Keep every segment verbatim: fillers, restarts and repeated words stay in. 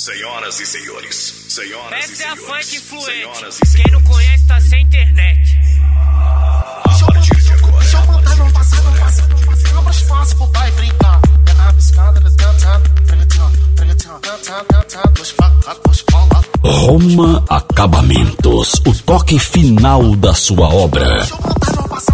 Senhoras e senhores, senhoras Essa e é a senhores, funk influente. senhoras e senhores. Quem não conhece tá sem internet. A partir de agora. Deixa eu botar, não passa, não passa, não passa. Abra espaço pro pai brincar. Pega a piscada, cantando, preguiçando, preguiçando, cantando, cantando, dois pra cá, dois pra lá. Roma Acabamentos, o toque final da sua obra. Deixa eu botar, não passa.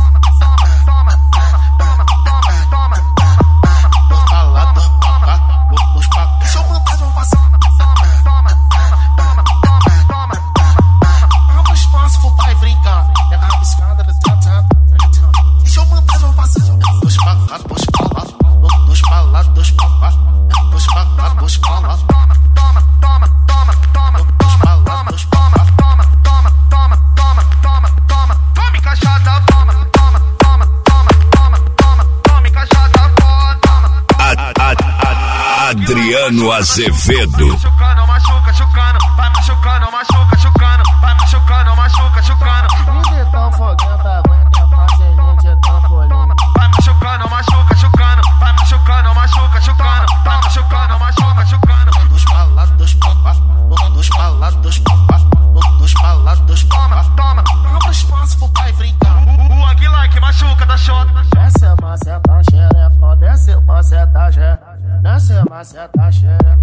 Adriano Azevedo. Machucando, machuca, chucando, vai machucando, machuca, chucando, vai machucando, machuca, chucando. Tudo tão fogando, aguenta fazendo de trampolim. Vai machucando, machuca, chucando, vai machucando, machuca, chucando, vai machucando, machuca, chucando. Dois pra lá, dois pra lá, dois pra lá, dois pra lá, dois pra lá, dois pra lá. Toma, abra espaço pro pai brincar. O Aguilar que machuca da chota. Desce maceta xereca, desce maceta xereca, desce maceta xereca.